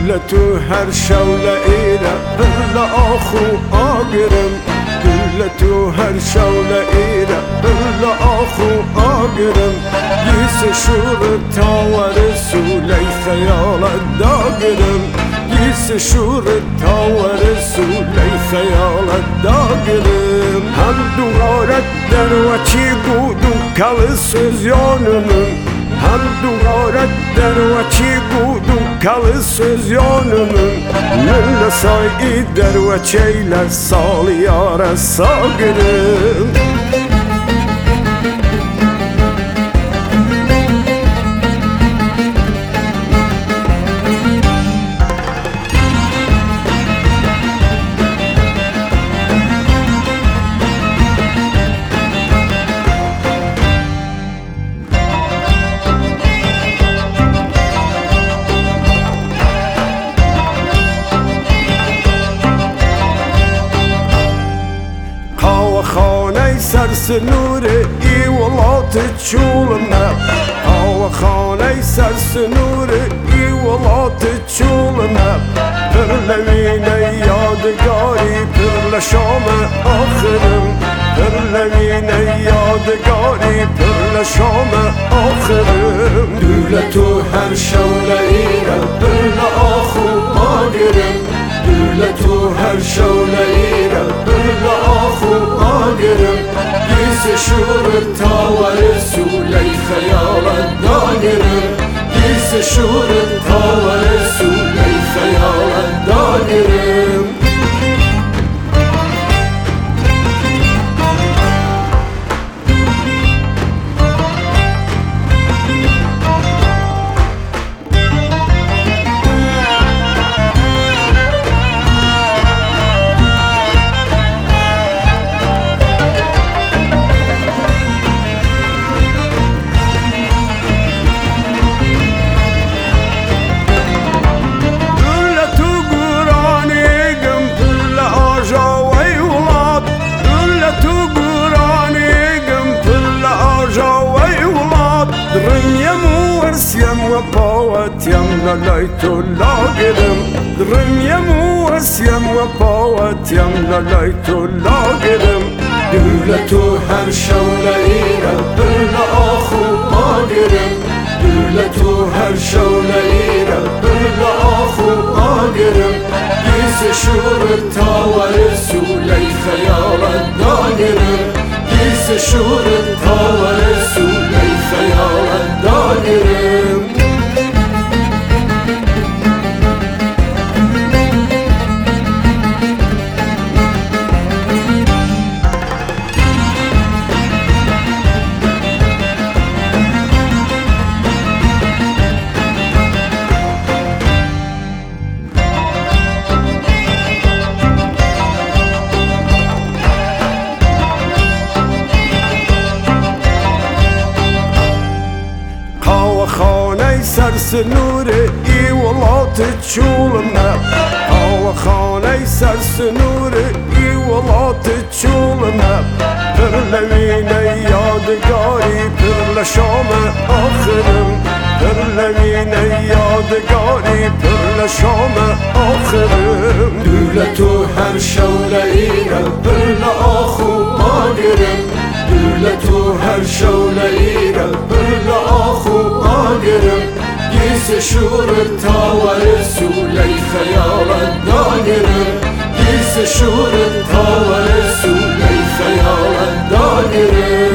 تو هر شوله ایره بل آخو آگرم تو هر شوله ایره بل آخو آگرم گیس شور تاور سولی خیالت داگرم گیس شور تاور سولی خیالت داگرم هم دوغارت در وچی گودو کل سوزیانمم هم دوغارت در وچی گودو کل سوزیانمم من لسایی در وچی لسالیار ساگرم سرسنور ای ولات چولمه آوا خانه سرسنور ای ولات چولمه پر لوینه یادگاری پر لشام آخرم پر لوینه یادگاری پر لشام آخرم دولتو هر شوله ایره پر آخو آگرم دولتو هر شوله ایره پر آخو آگرم گیس شور تاور سولی خیالت داگرم گیس شور تاور سولی خیالت داگرم وپاوتیم للیتو لاگرم درمیم وسیم وپاوتیم للیتو لاگرم دولتو هر شوله ایره بل آخو آگرم دولتو هر شوله ایره بل آخو آگرم گیس شور تاور سولی خیالت داگرم گیس شور تاور سولی خیالت داگرم سرسنور ای ولات چولمه آوا خانه سرسنور ای ولات چولمه پر لوینه یادگاری پر لشام آخرم پر لوینه یادگاری پر لشام آخرم دولتو هر شوله ایره بل آخو آگرم دولتو هر شوله ایره بل آخو آگرم گیس شور تاور سولی خیالت داگرم گیس شور تاور سولی خیالت داگرم